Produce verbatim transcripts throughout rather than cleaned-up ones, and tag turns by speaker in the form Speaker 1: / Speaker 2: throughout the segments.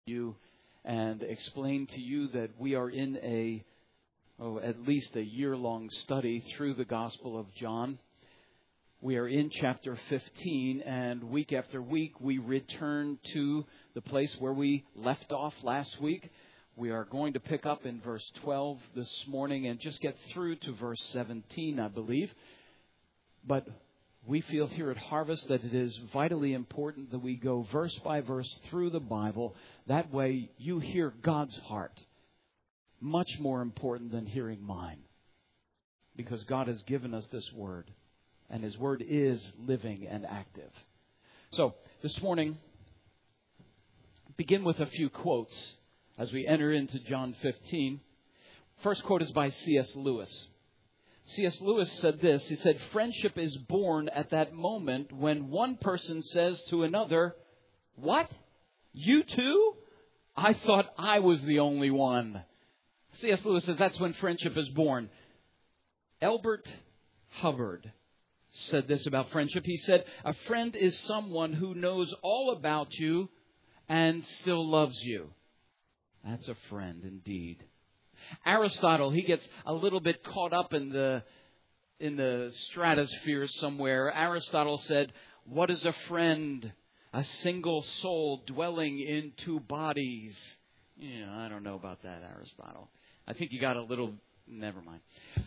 Speaker 1: you and explain to you that we are in a, oh, at least a year-long study through the Gospel of John. We are in chapter fifteen, and week after week we return to the place where we left off last week. We are going to pick up in verse twelve this morning and just get through to verse seventeen, I believe. But we feel here at Harvest that it is vitally important that we go verse by verse through the Bible. That way you hear God's heart. Much more important than hearing mine. Because God has given us this word. And His word is living and active. So this morning, begin with a few quotes as we enter into John fifteen. First quote is by C S Lewis. C S Lewis said this. He said, "Friendship is born at that moment when one person says to another, 'What? You too? I thought I was the only one.'" C S Lewis says that's when friendship is born. Elbert Hubbard said this about friendship. He said, "A friend is someone who knows all about you and still loves you." That's a friend indeed. Aristotle, he gets a little bit caught up in the in the stratosphere somewhere. Aristotle said, "What is a friend? A single soul dwelling in two bodies." You know, I don't know about that, Aristotle. I think you got a little... Never mind.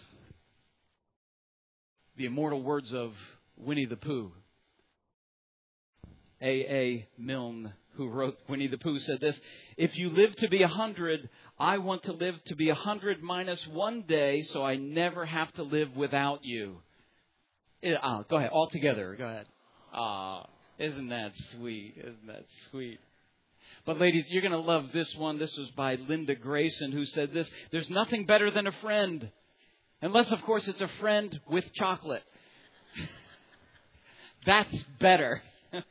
Speaker 1: The immortal words of Winnie the Pooh. A A Milne, who wrote Winnie the Pooh, said this: "If you live to be a hundred, I want to live to be a hundred minus one day, so I never have to live without you." It, oh, go ahead, all together. Go ahead. Ah, oh, isn't that sweet? Isn't that sweet? But ladies, you're going to love this one. This was by Linda Grayson, who said this: "There's nothing better than a friend. Unless, of course, it's a friend with chocolate. That's better."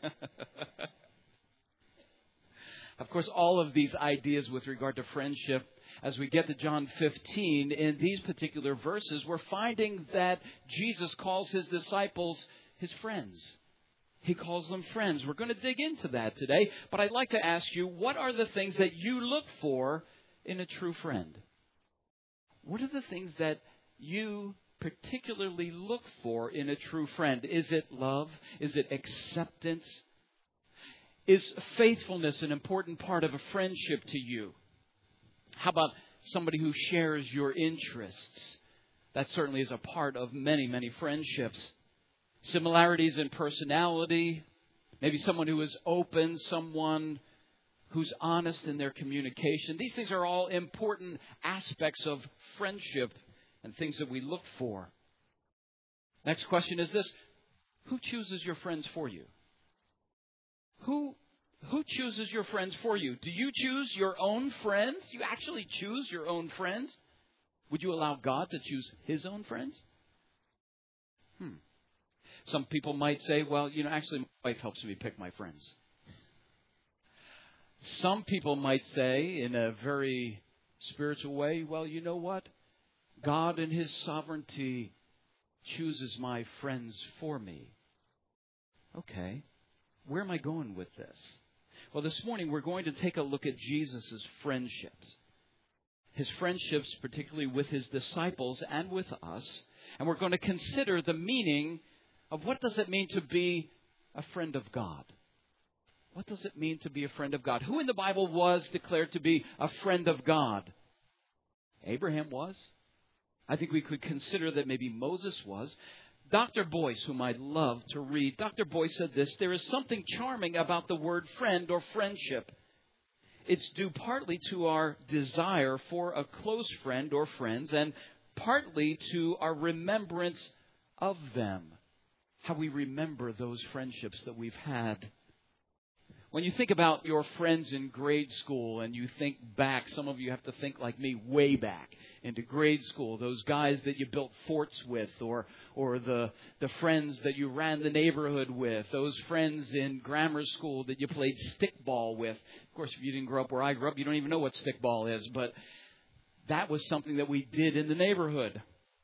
Speaker 1: Of course, all of these ideas with regard to friendship, as we get to John fifteen, in these particular verses, we're finding that Jesus calls His disciples His friends. He calls them friends. We're going to dig into that today. But I'd like to ask you, what are the things that you look for in a true friend? What are the things that you particularly look for in a true friend? Is it love? Is it acceptance? Is faithfulness an important part of a friendship to you? How about somebody who shares your interests? That certainly is a part of many, many friendships. Similarities in personality. Maybe someone who is open, someone who's honest in their communication. These things are all important aspects of friendship and things that we look for. Next question is this: who chooses your friends for you? Who who chooses your friends for you? Do you choose your own friends? You actually choose your own friends? Would you allow God to choose His own friends? Hmm. Some people might say, well, you know, actually my wife helps me pick my friends. Some people might say in a very spiritual way, well, you know what? God in His sovereignty chooses my friends for me. Okay. Where am I going with this? Well, this morning we're going to take a look at Jesus' friendships. His friendships, particularly with His disciples and with us. And we're going to consider the meaning of what does it mean to be a friend of God. What does it mean to be a friend of God? Who in the Bible was declared to be a friend of God? Abraham was. I think we could consider that maybe Moses was. Doctor Boyce, whom I love to read, Doctor Boyce said this: "There is something charming about the word friend or friendship. It's due partly to our desire for a close friend or friends, and partly to our remembrance of them." How we remember those friendships that we've had. When you think about your friends in grade school and you think back, some of you have to think like me, way back into grade school, those guys that you built forts with, or or the the friends that you ran the neighborhood with, those friends in grammar school that you played stickball with. Of course, if you didn't grow up where I grew up, you don't even know what stickball is, but that was something that we did in the neighborhood.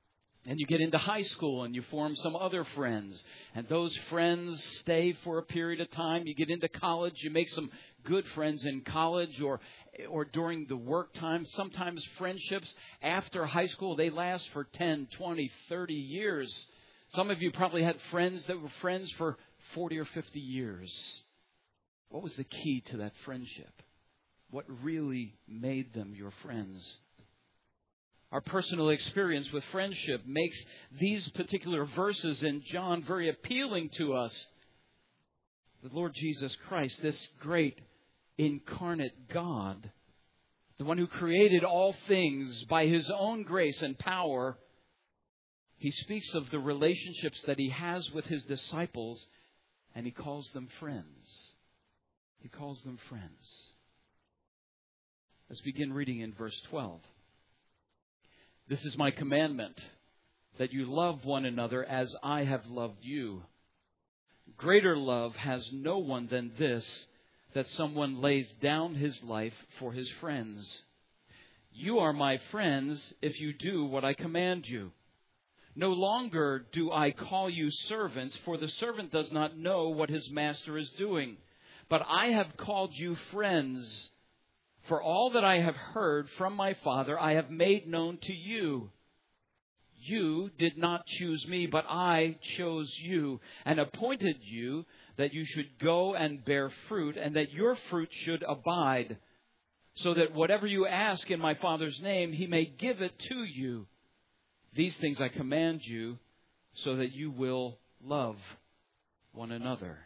Speaker 1: And you get into high school and you form some other friends. And those friends stay for a period of time. You get into college, you make some good friends in college or or during the work time. Sometimes friendships after high school, they last for ten, twenty, thirty years. Some of you probably had friends that were friends for forty or fifty years. What was the key to that friendship? What really made them your friends? Our personal experience with friendship makes these particular verses in John very appealing to us. The Lord Jesus Christ, this great incarnate God, the one who created all things by His own grace and power, He speaks of the relationships that He has with His disciples, and He calls them friends. He calls them friends. Let's begin reading in verse twelve. This is my commandment, that you love one another as I have loved you. Greater love has no one than this, that someone lays down his life for his friends. You are my friends if you do what I command you. No longer do I call you servants, for the servant does not know what his master is doing. But I have called you friends. For all that I have heard from my Father, I have made known to you. You did not choose me, but I chose you and appointed you that you should go and bear fruit, and that your fruit should abide, so that whatever you ask in my Father's name, He may give it to you. These things I command you, so that you will love one another.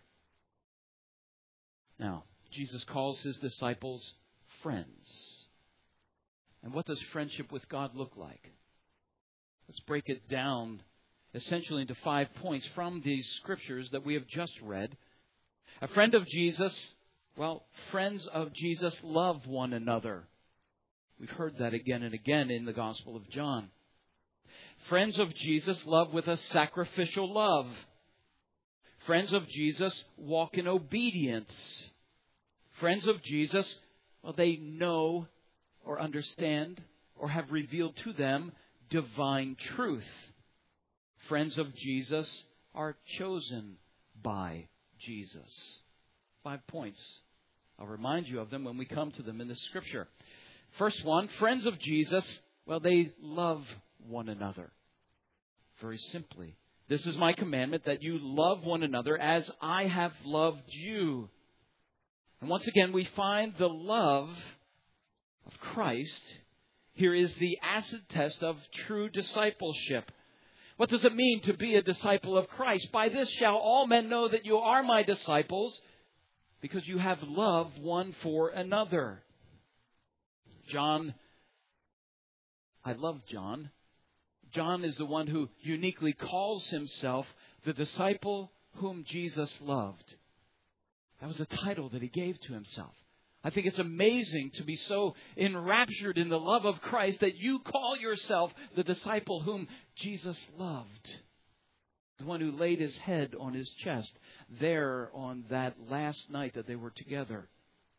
Speaker 1: Now, Jesus calls His disciples friends. And what does friendship with God look like? Let's break it down essentially into five points from these scriptures that we have just read. A friend of Jesus, well, friends of Jesus love one another. We've heard that again and again in the Gospel of John. Friends of Jesus love with a sacrificial love. Friends of Jesus walk in obedience. Friends of Jesus, well, they know or understand or have revealed to them divine truth. Friends of Jesus are chosen by Jesus. Five points. I'll remind you of them when we come to them in the Scripture. First one, friends of Jesus, well, they love one another. Very simply. This is my commandment, that you love one another as I have loved you. And once again, we find the love of Christ. Here is the acid test of true discipleship. What does it mean to be a disciple of Christ? By this shall all men know that you are my disciples, because you have love one for another. John, I love John. John is the one who uniquely calls himself the disciple whom Jesus loved. That was a title that he gave to himself. I think it's amazing to be so enraptured in the love of Christ that you call yourself the disciple whom Jesus loved. The one who laid his head on his chest there on that last night that they were together.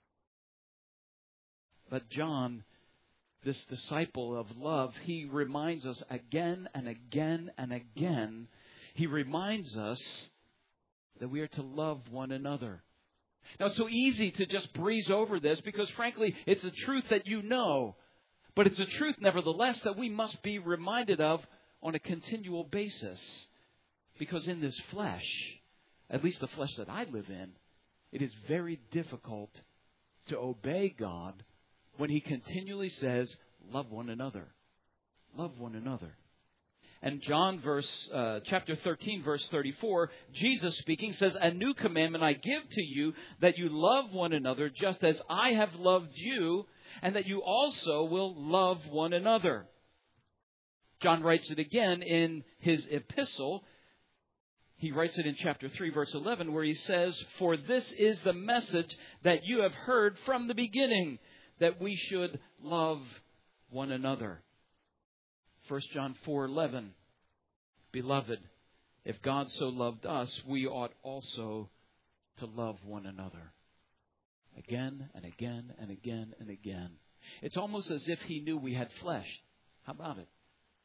Speaker 1: But John, this disciple of love, he reminds us again and again and again, he reminds us that we are to love one another. Now, it's so easy to just breeze over this because, frankly, it's a truth that you know. But it's a truth, nevertheless, that we must be reminded of on a continual basis. Because in this flesh, at least the flesh that I live in, it is very difficult to obey God when He continually says, love one another. Love one another. And John verse uh, chapter thirteen, verse thirty-four, Jesus speaking says, a new commandment I give to you, that you love one another just as I have loved you, and that you also will love one another. John writes it again in his epistle. He writes it in chapter three, verse eleven, where he says, for this is the message that you have heard from the beginning, that we should love one another. First John four eleven, beloved, if God so loved us, we ought also to love one another. Again and again and again and again. It's almost as if He knew we had flesh. How about it?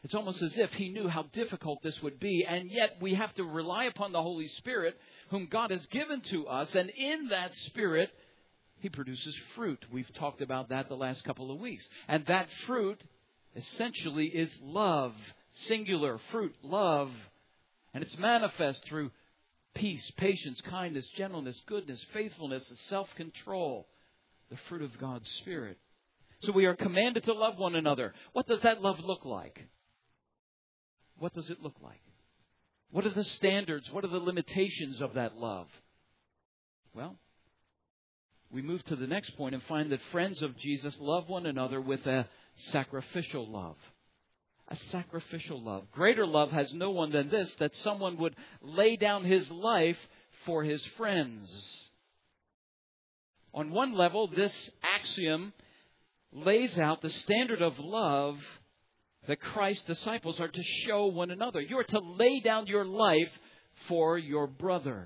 Speaker 1: It's almost as if he knew how difficult this would be, and yet we have to rely upon the Holy Spirit, whom God has given to us, and in that Spirit, he produces fruit. We've talked about that the last couple of weeks. And that fruit essentially is love, singular fruit, love. And it's manifest through peace, patience, kindness, gentleness, goodness, faithfulness, and self-control, the fruit of God's Spirit. So we are commanded to love one another. What does that love look like? What does it look like? What are the standards? What are the limitations of that love? Well, we move to the next point and find that friends of Jesus love one another with a sacrificial love. A sacrificial love. Greater love has no one than this, that someone would lay down his life for his friends. On one level, this axiom lays out the standard of love that Christ's disciples are to show one another. You are to lay down your life for your brother.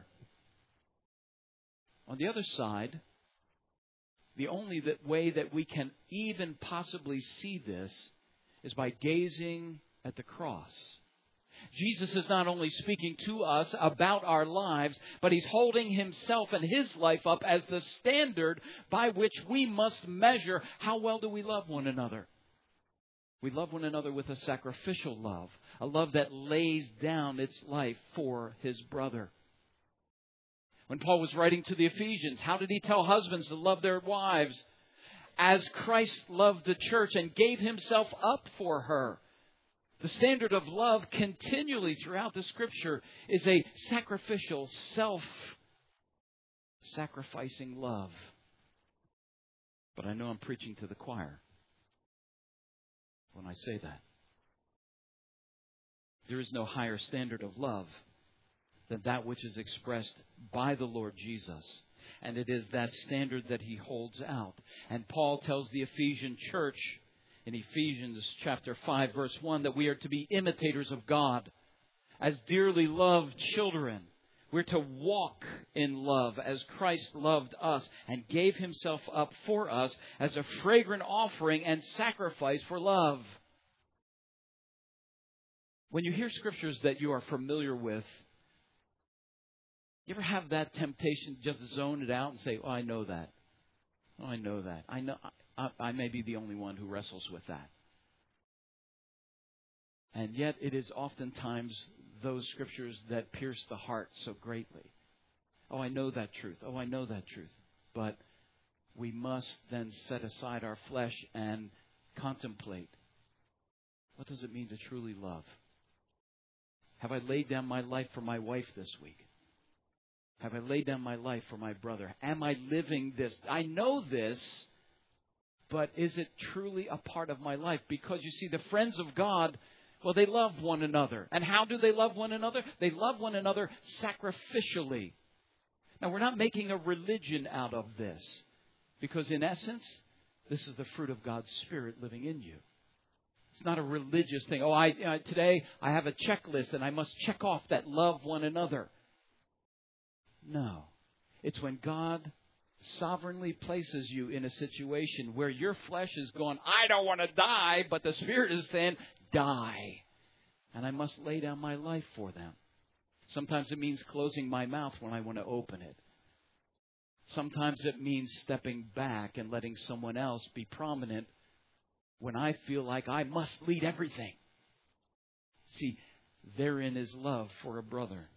Speaker 1: On the other side, the only that way that we can even possibly see this is by gazing at the cross. Jesus is not only speaking to us about our lives, but he's holding himself and his life up as the standard by which we must measure how well do we love one another. We love one another with a sacrificial love, a love that lays down its life for his brother. When Paul was writing to the Ephesians, how did he tell husbands to love their wives? As Christ loved the church and gave himself up for her. The standard of love continually throughout the Scripture is a sacrificial, self-sacrificing love. But I know I'm preaching to the choir when I say that. There is no higher standard of love than that which is expressed by the Lord Jesus. And it is that standard that he holds out. And Paul tells the Ephesian church in Ephesians chapter five, verse one, that we are to be imitators of God as dearly loved children. We're to walk in love as Christ loved us and gave himself up for us as a fragrant offering and sacrifice for love. When you hear scriptures that you are familiar with, you ever have that temptation to just zone it out and say, oh, I know that. Oh, I know that. I know I, I may be the only one who wrestles with that. And yet it is oftentimes those scriptures that pierce the heart so greatly. Oh, I know that truth. Oh, I know that truth. But we must then set aside our flesh and contemplate. What does it mean to truly love? Have I laid down my life for my wife this week? Have I laid down my life for my brother? Am I living this? I know this, but is it truly a part of my life? Because you see, the friends of God, well, they love one another. And how do they love one another? They love one another sacrificially. Now, we're not making a religion out of this, because in essence, this is the fruit of God's Spirit living in you. It's not a religious thing. Oh, I uh, today I have a checklist and I must check off that love one another. No. It's when God sovereignly places you in a situation where your flesh is going, I don't want to die, but the Spirit is saying, die. And I must lay down my life for them. Sometimes it means closing my mouth when I want to open it. Sometimes it means stepping back and letting someone else be prominent when I feel like I must lead everything. See, therein is love for a brother.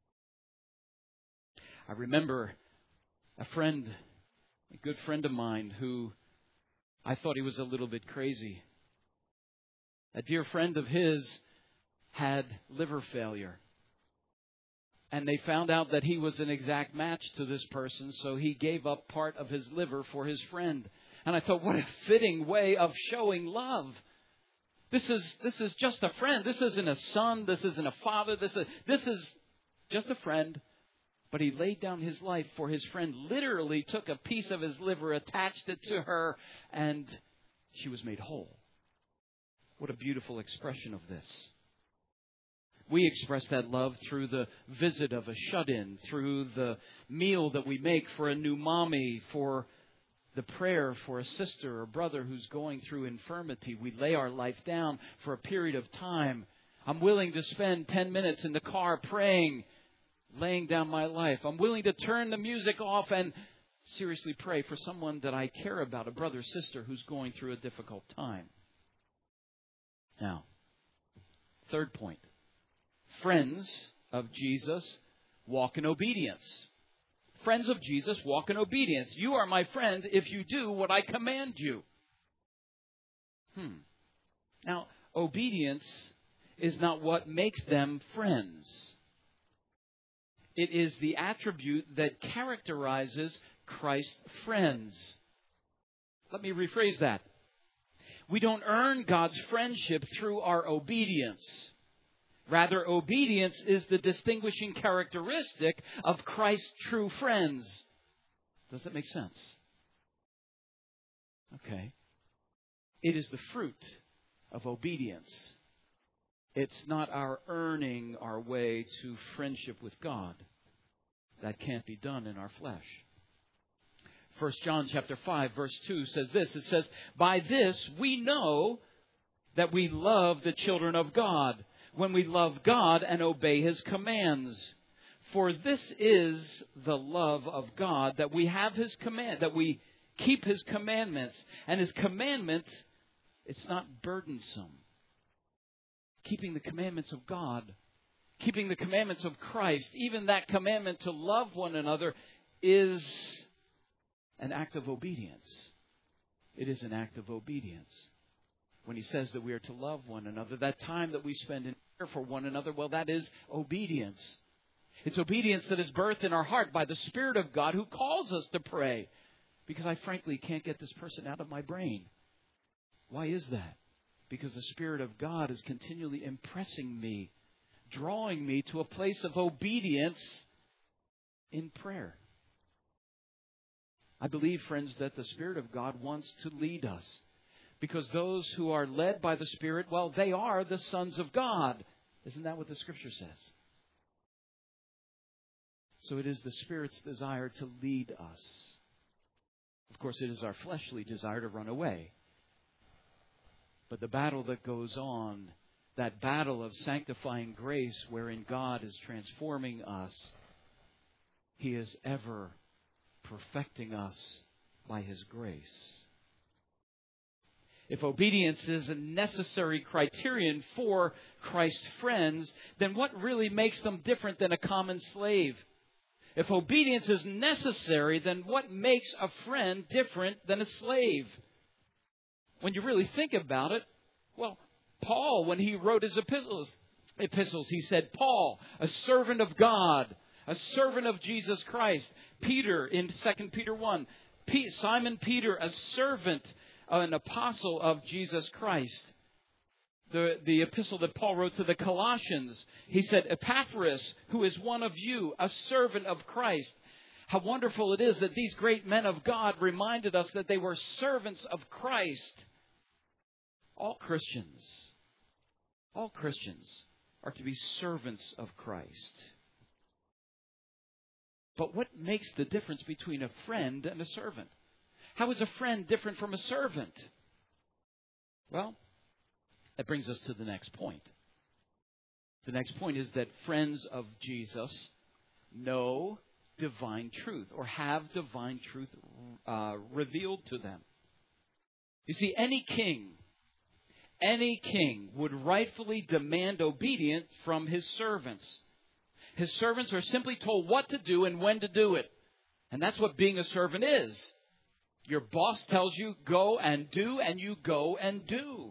Speaker 1: I remember a friend, a good friend of mine, who I thought he was a little bit crazy. A dear friend of his had liver failure. And they found out that he was an exact match to this person, so he gave up part of his liver for his friend. And I thought, what a fitting way of showing love. This is this is just a friend. This isn't a son. This isn't a father. This is, this is just a friend. But he laid down his life for his friend, literally took a piece of his liver, attached it to her, and she was made whole. What a beautiful expression of this. We express that love through the visit of a shut-in, through the meal that we make for a new mommy, for the prayer for a sister or brother who's going through infirmity. We lay our life down for a period of time. I'm willing to spend ten minutes in the car praying, laying down my life. I'm willing to turn the music off and seriously pray for someone that I care about, a brother or sister who's going through a difficult time. Now, third point. Friends of Jesus walk in obedience. Friends of Jesus walk in obedience. You are my friend if you do what I command you. Hmm. Now, obedience is not what makes them friends. It is the attribute that characterizes Christ's friends. Let me rephrase that. We don't earn God's friendship through our obedience. Rather, obedience is the distinguishing characteristic of Christ's true friends. Does that make sense? Okay. It is the fruit of obedience. It's not our earning our way to friendship with God. That can't be done in our flesh. First John chapter five, verse two says this. It says, "By this we know that we love the children of God, when we love God and obey His commands. For this is the love of God, that we have His command, that we keep His commandments. And His commandment, it's not burdensome." Keeping the commandments of God, keeping the commandments of Christ, even that commandment to love one another is an act of obedience. It is an act of obedience. When He says that we are to love one another, that time that we spend in prayer for one another, well, that is obedience. It's obedience that is birthed in our heart by the Spirit of God who calls us to pray. Because I frankly can't get this person out of my brain. Why is that? Because the Spirit of God is continually impressing me, drawing me to a place of obedience in prayer. I believe, friends, that the Spirit of God wants to lead us. Because those who are led by the Spirit, well, they are the sons of God. Isn't that what the Scripture says? So it is the Spirit's desire to lead us. Of course, it is our fleshly desire to run away. But the battle that goes on, that battle of sanctifying grace wherein God is transforming us, He is ever perfecting us by His grace. If obedience is a necessary criterion for Christ's friends, then what really makes them different than a common slave? If obedience is necessary, then what makes a friend different than a slave? When you really think about it, well, Paul, when he wrote his epistles, epistles, he said, Paul, a servant of God, a servant of Jesus Christ. Peter, in Second Peter one, P- Simon Peter, a servant, an apostle of Jesus Christ. The, the epistle that Paul wrote to the Colossians, he said, Epaphras, who is one of you, a servant of Christ. How wonderful it is that these great men of God reminded us that they were servants of Christ. All Christians, all Christians are to be servants of Christ. But what makes the difference between a friend and a servant? How is a friend different from a servant? Well, that brings us to the next point. The next point is that friends of Jesus know divine truth or have divine truth uh, revealed to them. You see, any king, any king would rightfully demand obedience from his servants. His servants are simply told what to do and when to do it. And that's what being a servant is. Your boss tells you go and do, and you go and do.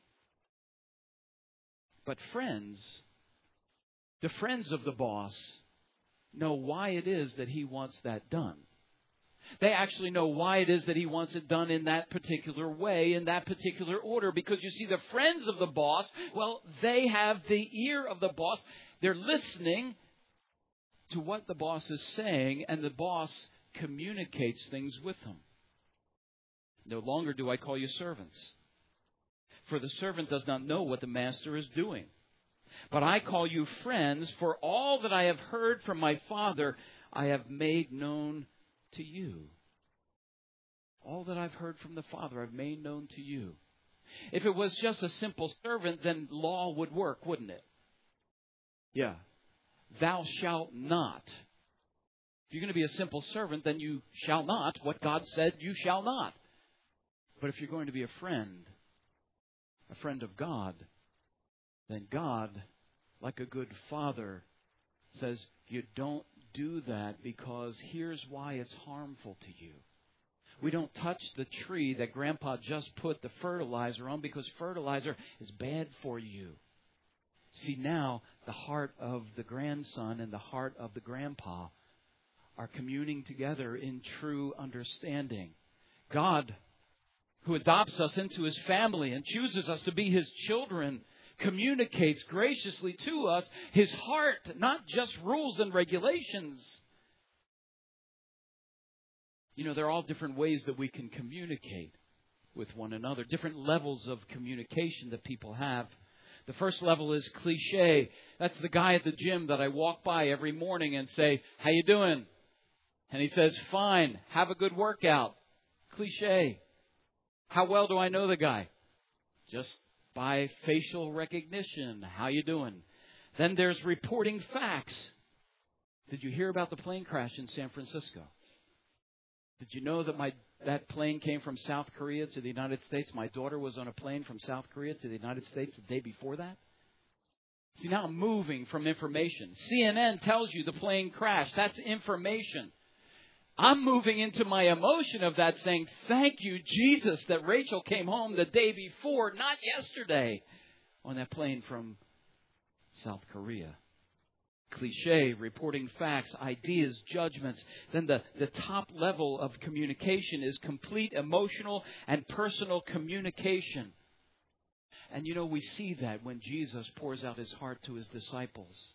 Speaker 1: But friends, the friends of the boss, know why it is that he wants that done. They actually know why it is that he wants it done in that particular way, in that particular order. Because you see, the friends of the boss, well, they have the ear of the boss. They're listening to what the boss is saying, and the boss communicates things with them. No longer do I call you servants, for the servant does not know what the master is doing. But I call you friends, for all that I have heard from my Father, I have made known to you. All that I've heard from the Father I've made known to you. If it was just a simple servant, then law would work, wouldn't it? Yeah. Thou shalt not. If you're going to be a simple servant, then you shall not. What God said, you shall not. But if you're going to be a friend, a friend of God, then God, like a good father, says you don't do that because here's why it's harmful to you. We don't touch the tree that Grandpa just put the fertilizer on because fertilizer is bad for you. See, now the heart of the grandson and the heart of the grandpa are communing together in true understanding. God, who adopts us into His family and chooses us to be His children, communicates graciously to us His heart, not just rules and regulations. You know, there are all different ways that we can communicate with one another, different levels of communication that people have. The first level is cliche. That's the guy at the gym that I walk by every morning and say, "How you doing?" And he says, "Fine. Have a good workout." Cliche. How well do I know the guy? Just by facial recognition. How you doing? Then there's reporting facts. Did you hear about the plane crash in San Francisco? Did you know that my that plane came from South Korea to the United States? My daughter was on a plane from South Korea to the United States the day before that. See, now I'm moving from information. C N N tells you the plane crashed. That's information. I'm moving into my emotion of that, saying, thank you, Jesus, that Rachel came home the day before, not yesterday, on that plane from South Korea. Cliche, reporting facts, ideas, judgments. Then the, the top level of communication is complete emotional and personal communication. And you know, we see that when Jesus pours out His heart to His disciples.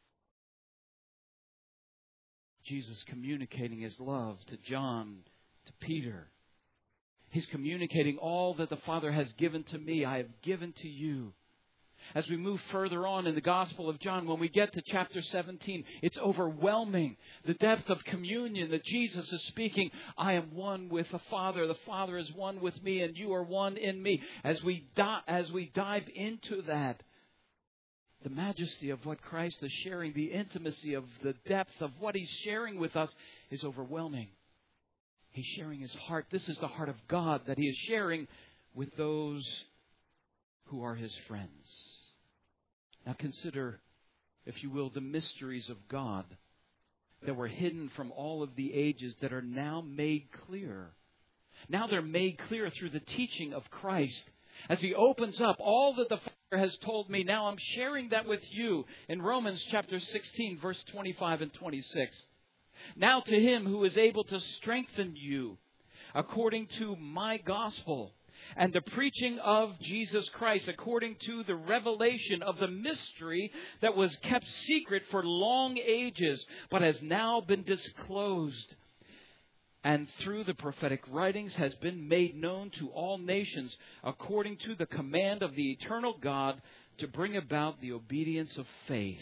Speaker 1: Jesus communicating His love to John, to Peter. He's communicating all that the Father has given to me, I have given to you. As we move further on in the Gospel of John, when we get to chapter seventeen, it's overwhelming. The depth of communion that Jesus is speaking. I am one with the Father. The Father is one with me, and you are one in me. As we di- as we dive into that, the majesty of what Christ is sharing, the intimacy of the depth of what He's sharing with us is overwhelming. He's sharing His heart. This is the heart of God that He is sharing with those who are His friends. Now consider, if you will, the mysteries of God that were hidden from all of the ages that are now made clear. Now they're made clear through the teaching of Christ. As He opens up all that the Father has told me, now I'm sharing that with you in Romans chapter sixteen, verse twenty-five and twenty-six. Now to Him who is able to strengthen you according to my gospel and the preaching of Jesus Christ according to the revelation of the mystery that was kept secret for long ages, but has now been disclosed, and through the prophetic writings has been made known to all nations according to the command of the eternal God to bring about the obedience of faith.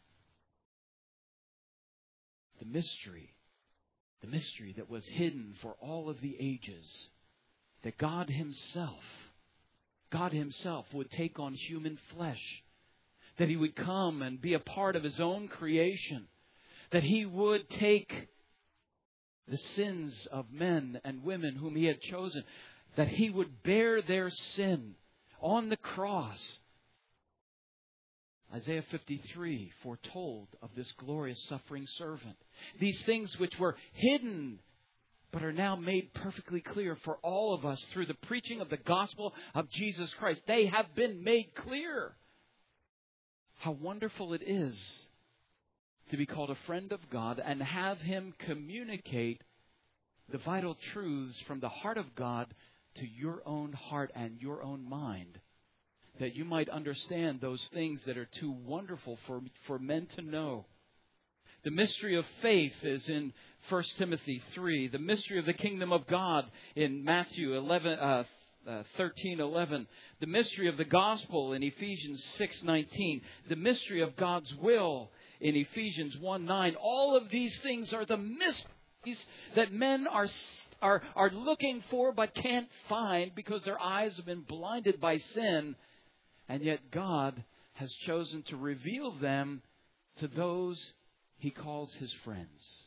Speaker 1: The mystery, the mystery that was hidden for all of the ages, that God Himself, God Himself would take on human flesh, that He would come and be a part of His own creation, that He would take the sins of men and women whom He had chosen, that He would bear their sin on the cross. Isaiah fifty-three foretold of this glorious suffering servant. These things which were hidden but are now made perfectly clear for all of us through the preaching of the gospel of Jesus Christ. They have been made clear. How wonderful it is to be called a friend of God and have Him communicate the vital truths from the heart of God to your own heart and your own mind, that you might understand those things that are too wonderful for, for men to know. The mystery of faith is in First Timothy three. The mystery of the kingdom of God in Matthew eleven, uh, uh, thirteen eleven. The mystery of the gospel in Ephesians six nineteen. The mystery of God's will in Ephesians one nine. All of these things are the mysteries that men are are, are looking for but can't find because their eyes have been blinded by sin. And yet God has chosen to reveal them to those He calls His friends.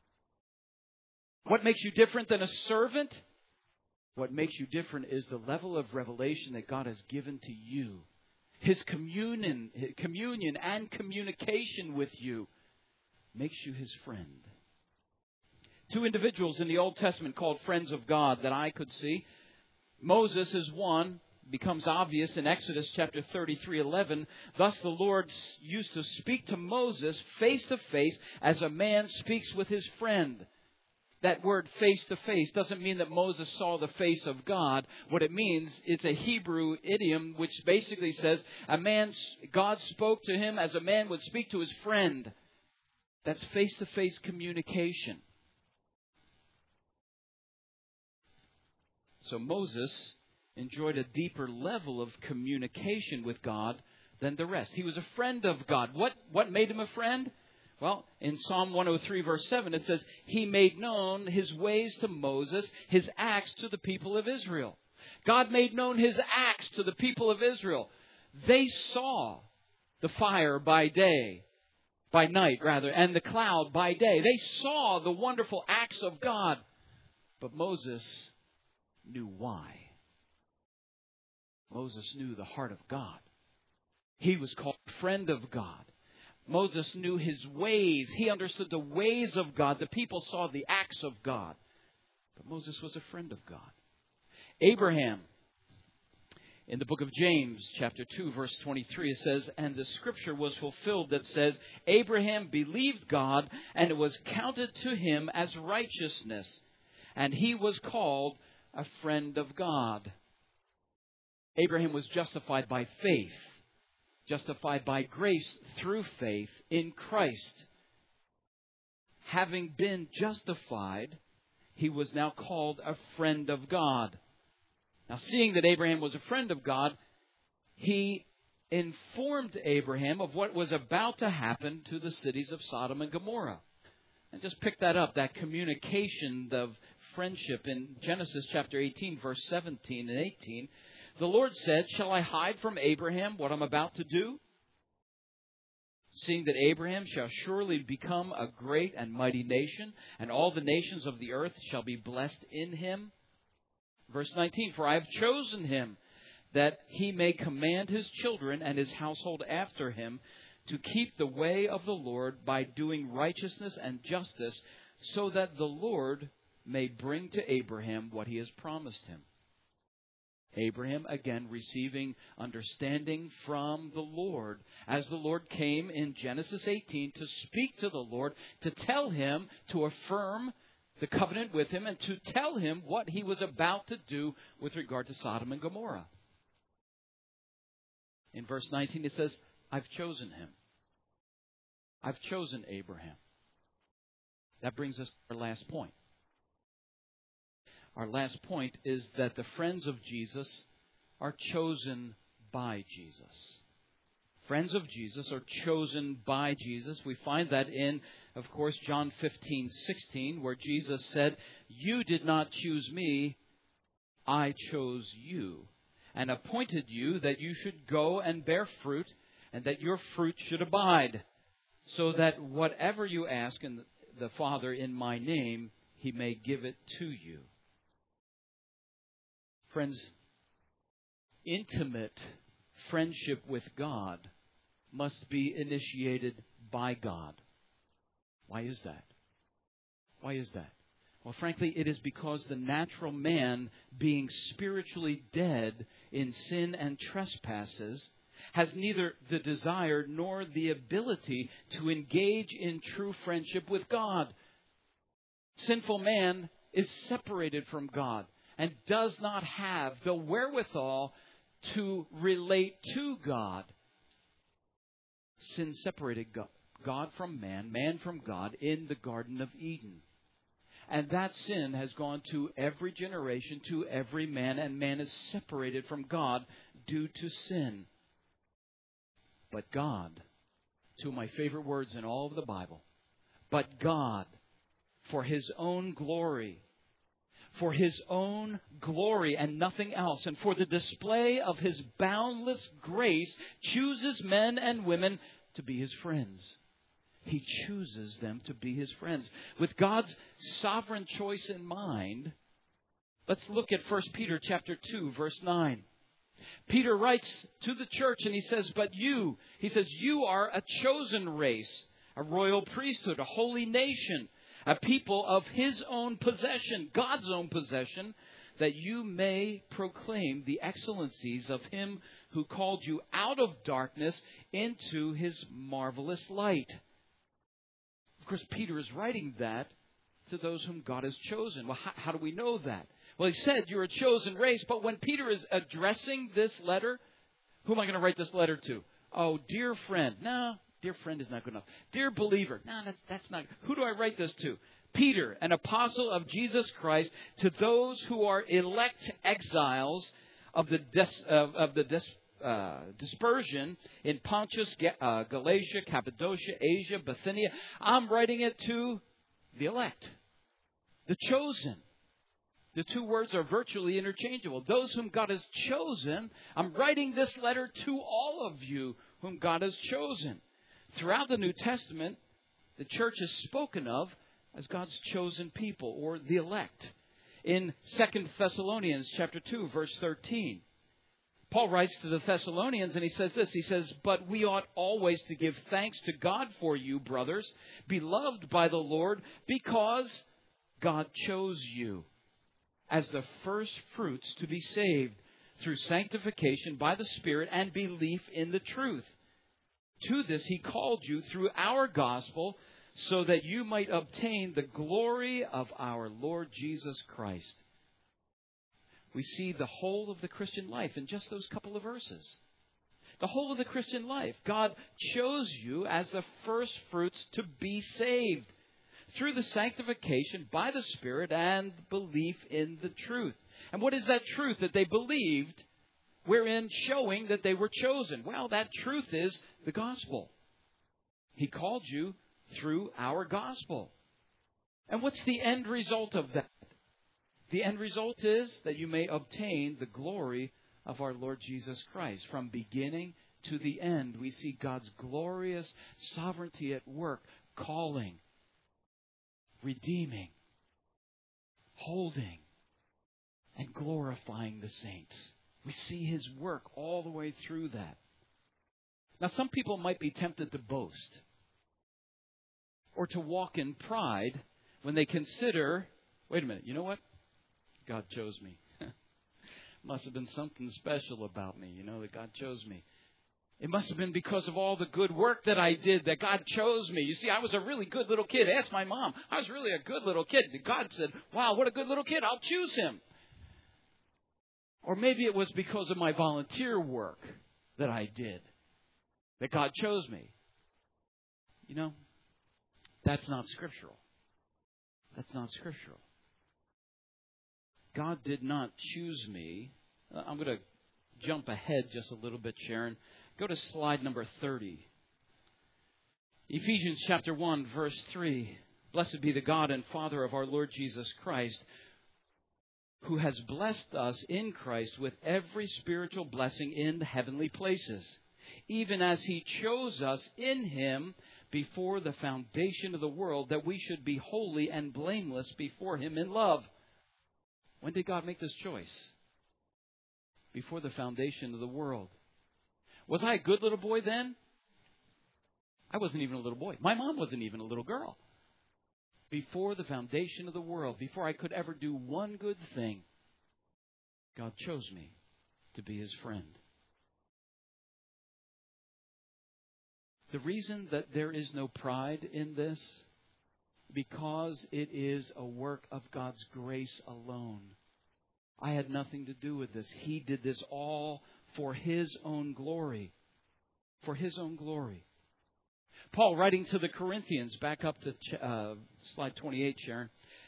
Speaker 1: What makes you different than a servant? What makes you different is the level of revelation that God has given to you. His communion, communion and communication with you makes you His friend. Two individuals in the Old Testament called friends of God that I could see. Moses is one. Becomes obvious in Exodus chapter thirty-three eleven. Thus the Lord used to speak to Moses face to face as a man speaks with his friend. That word face to face doesn't mean that Moses saw the face of God. What it means, it's a Hebrew idiom which basically says a man, God spoke to him as a man would speak to his friend. That's face to face communication. So Moses enjoyed a deeper level of communication with God than the rest. He was a friend of God. What, what made him a friend? Well, in Psalm one oh three, verse seven, it says, He made known His ways to Moses, His acts to the people of Israel. God made known His acts to the people of Israel. They saw the fire by day, by night rather, and the cloud by day. They saw the wonderful acts of God. But Moses knew why. Moses knew the heart of God. He was called friend of God. Moses knew His ways. He understood the ways of God. The people saw the acts of God. But Moses was a friend of God. Abraham, in the book of James, chapter two, verse twenty-three, it says, And the scripture was fulfilled that says, Abraham believed God, and it was counted to him as righteousness. And he was called a friend of God. Abraham was justified by faith. Justified by grace through faith in Christ. Having been justified, he was now called a friend of God. Now, seeing that Abraham was a friend of God, he informed Abraham of what was about to happen to the cities of Sodom and Gomorrah. And just pick that up, that communication of friendship in Genesis chapter eighteen, verse seventeen and eighteen. The Lord said, Shall I hide from Abraham what I'm about to do? Seeing that Abraham shall surely become a great and mighty nation, and all the nations of the earth shall be blessed in him. Verse nineteen, For I have chosen him, that he may command his children and his household after him, to keep the way of the Lord by doing righteousness and justice, so that the Lord may bring to Abraham what He has promised him. Abraham, again, receiving understanding from the Lord, as the Lord came in Genesis eighteen to speak to the Lord, to tell him, to affirm the covenant with him, and to tell him what He was about to do with regard to Sodom and Gomorrah. In verse nineteen, it says, I've chosen him. I've chosen Abraham. That brings us to our last point. Our last point is that the friends of Jesus are chosen by Jesus. Friends of Jesus are chosen by Jesus. We find that in, of course, John fifteen sixteen, where Jesus said, You did not choose me, I chose you, and appointed you that you should go and bear fruit, and that your fruit should abide, so that whatever you ask in the Father in my name, He may give it to you. Friends, intimate friendship with God must be initiated by God. Why is that? Why is that? Well, frankly, it is because the natural man, being spiritually dead in sin and trespasses, has neither the desire nor the ability to engage in true friendship with God. Sinful man is separated from God and does not have the wherewithal to relate to God. Sin separated God from man, man from God in the Garden of Eden. And that sin has gone to every generation, to every man, and man is separated from God due to sin. But God, two of my favorite words in all of the Bible, but God, for His own glory, for His own glory and nothing else, and for the display of His boundless grace, chooses men and women to be His friends. He chooses them to be His friends. With God's sovereign choice in mind, let's look at First Peter chapter two, verse nine. Peter writes to the church and he says, but you, he says, you are a chosen race, a royal priesthood, a holy nation, a people of His own possession, God's own possession, that you may proclaim the excellencies of Him who called you out of darkness into His marvelous light. Of course, Peter is writing that to those whom God has chosen. Well, how, how do we know that? Well, he said you're a chosen race, but when Peter is addressing this letter, who am I going to write this letter to? Oh, dear friend. No, dear friend is not good enough. Dear believer. No, that's, that's not. Who do I write this to? Peter, an apostle of Jesus Christ, to those who are elect exiles of the dis, of, of the dis, uh, dispersion in Pontus, uh, Galatia, Cappadocia, Asia, Bithynia. I'm writing it to the elect, the chosen. The two words are virtually interchangeable. Those whom God has chosen, I'm writing this letter to all of you whom God has chosen. Throughout the New Testament, the church is spoken of as God's chosen people, or the elect. In Second Thessalonians chapter two, verse thirteen, Paul writes to the Thessalonians and he says this, he says, but we ought always to give thanks to God for you, brothers, beloved by the Lord, because God chose you as the first fruits to be saved through sanctification by the Spirit and belief in the truth. To this He called you through our gospel, so that you might obtain the glory of our Lord Jesus Christ. We see the whole of the Christian life in just those couple of verses. The whole of the Christian life. God chose you as the first fruits to be saved through the sanctification by the Spirit and belief in the truth. And what is that truth that they believed, wherein showing that they were chosen? Well, that truth is the gospel. He called you through our gospel. And what's the end result of that? The end result is that you may obtain the glory of our Lord Jesus Christ. From beginning to the end, we see God's glorious sovereignty at work, calling, redeeming, holding, and glorifying the saints. We see His work all the way through that. Now, some people might be tempted to boast or to walk in pride when they consider, wait a minute, you know what? God chose me. Must have been something special about me, you know, that God chose me. It must have been because of all the good work that I did that God chose me. You see, I was a really good little kid. Ask my mom. I was really a good little kid. God said, wow, what a good little kid. I'll choose him. Or maybe it was because of my volunteer work that I did that God chose me. You know, that's not scriptural. That's not scriptural. God did not choose me. Uh, I'm going to jump ahead just a little bit, Sharon. Go to slide number thirty. Ephesians chapter one, verse three. Blessed be the God and Father of our Lord Jesus Christ, who has blessed us in Christ with every spiritual blessing in the heavenly places, even as He chose us in Him before the foundation of the world, that we should be holy and blameless before Him in love. When did God make this choice? Before the foundation of the world. Was I a good little boy then? I wasn't even a little boy. My mom wasn't even a little girl. Before the foundation of the world, before I could ever do one good thing, God chose me to be His friend. The reason that there is no pride in this, because it is a work of God's grace alone. I had nothing to do with this. He did this all for His own glory. For His own glory. Paul, writing to the Corinthians, back up to uh, slide twenty-eight, Sharon.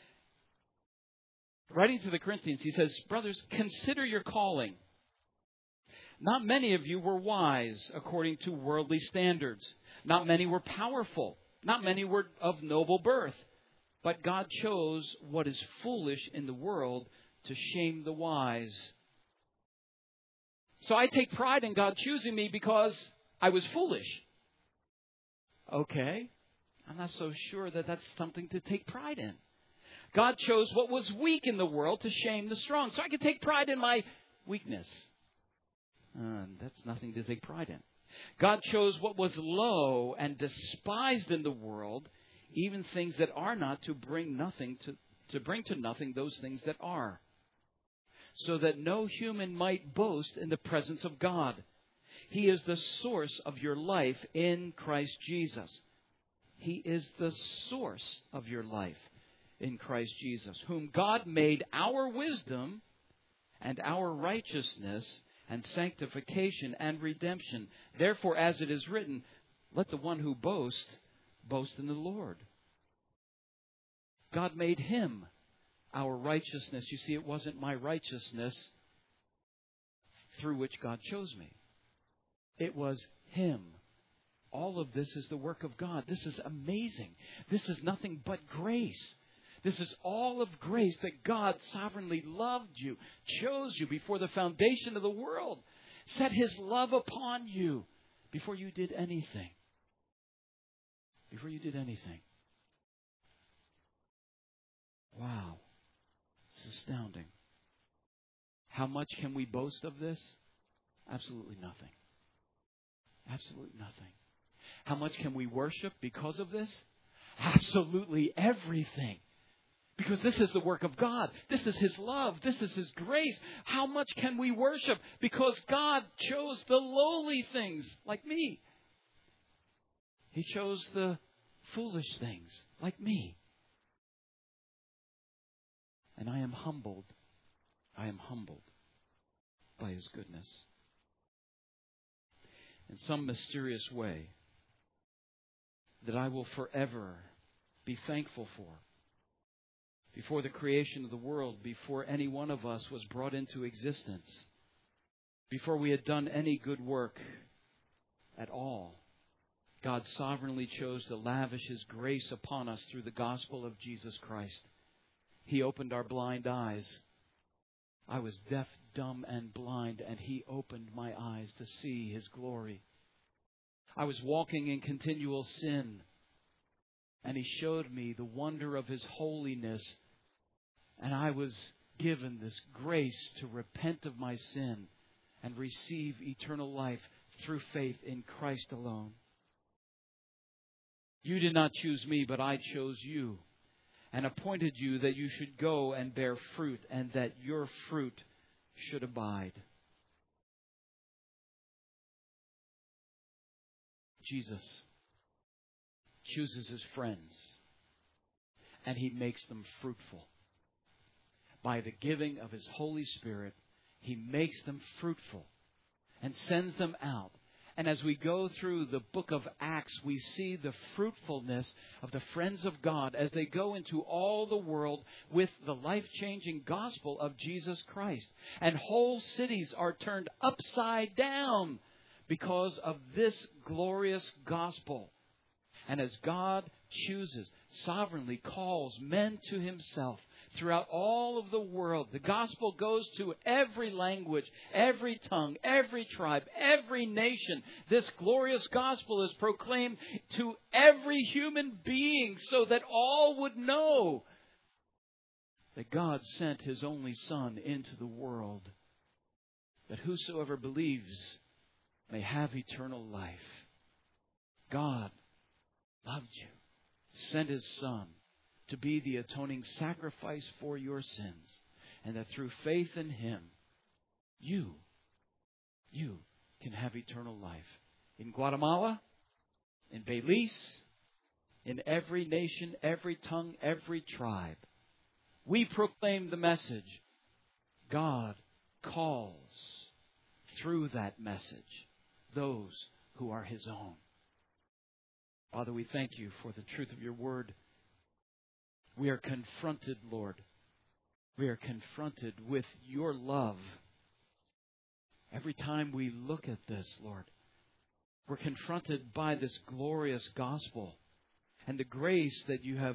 Speaker 1: Writing to the Corinthians, he says, brothers, consider your calling. Not many of you were wise according to worldly standards. Not many were powerful. Not many were of noble birth. But God chose what is foolish in the world to shame the wise. So I take pride in God choosing me because I was foolish. Okay. I'm not so sure that that's something to take pride in. God chose what was weak in the world to shame the strong. So I can take pride in my weakness. Uh, that's nothing to take pride in. God chose what was low and despised in the world, even things that are not, to bring nothing to, to bring to nothing those things that are, so that no human might boast in the presence of God. He is the source of your life in Christ Jesus. He is the source of your life in Christ Jesus, whom God made our wisdom and our righteousness and sanctification and redemption. Therefore, as it is written, let the one who boasts boast in the Lord. God made him our righteousness. You see, it wasn't my righteousness through which God chose me. It was him. All of this is the work of God. This is amazing. This is nothing but grace. This is all of grace that God sovereignly loved you, chose you before the foundation of the world, set his love upon you before you did anything. Before you did anything. Wow. It's astounding. How much can we boast of this? Absolutely nothing. Absolutely nothing. How much can we worship because of this? Absolutely everything. Because this is the work of God. This is his love. This is his grace. How much can we worship? Because God chose the lowly things, like me. He chose the foolish things, like me. And I am humbled. I am humbled by his goodness. In some mysterious way that I will forever be thankful for. Before the creation of the world, before any one of us was brought into existence, before we had done any good work at all, God sovereignly chose to lavish his grace upon us through the gospel of Jesus Christ. He opened our blind eyes. I was deaf, dumb, and blind, and he opened my eyes to see his glory. I was walking in continual sin, and he showed me the wonder of his holiness. And I was given this grace to repent of my sin and receive eternal life through faith in Christ alone. You did not choose me, but I chose you and appointed you that you should go and bear fruit, and that your fruit should abide. Jesus chooses his friends, and he makes them fruitful. By the giving of his Holy Spirit, he makes them fruitful and sends them out. And as we go through the book of Acts, we see the fruitfulness of the friends of God as they go into all the world with the life-changing gospel of Jesus Christ. And whole cities are turned upside down because of this glorious gospel. And as God chooses, sovereignly calls men to himself throughout all of the world, the gospel goes to every language, every tongue, every tribe, every nation. This glorious gospel is proclaimed to every human being so that all would know that God sent his only Son into the world, that whosoever believes may have eternal life. God loved you, sent his Son to be the atoning sacrifice for your sins, and that through faith in him, you, you can have eternal life. In Guatemala, in Belize, in every nation, every tongue, every tribe, we proclaim the message. God calls through that message those who are his own. Father, we thank you for the truth of your word. We are confronted, Lord. We are confronted with your love. Every time we look at this, Lord, we're confronted by this glorious gospel and the grace that you have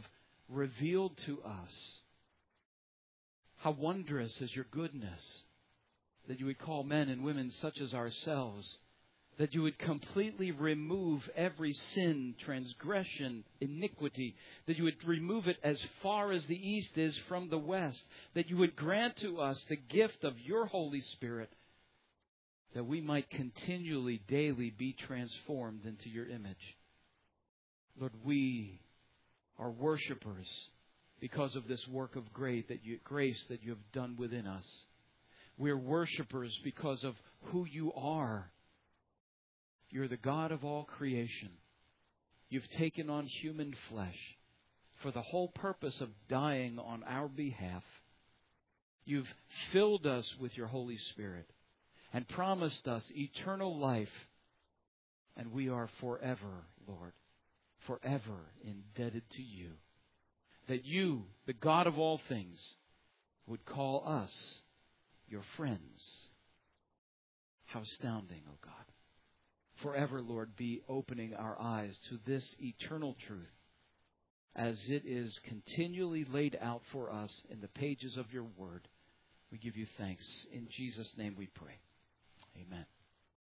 Speaker 1: revealed to us. How wondrous is your goodness, that you would call men and women such as ourselves, that you would completely remove every sin, transgression, iniquity, that you would remove it as far as the east is from the west, that you would grant to us the gift of your Holy Spirit, that we might continually, daily be transformed into your image. Lord, we are worshipers because of this work of grace that you, grace that you have done within us. We're worshipers because of who you are. You're the God of all creation. You've taken on human flesh for the whole purpose of dying on our behalf. You've filled us with your Holy Spirit and promised us eternal life. And we are forever, Lord, forever indebted to you. That you, the God of all things, would call us your friends. How astounding, O God. Forever, Lord, be opening our eyes to this eternal truth as it is continually laid out for us in the pages of your word. We give you thanks. In Jesus' name we pray.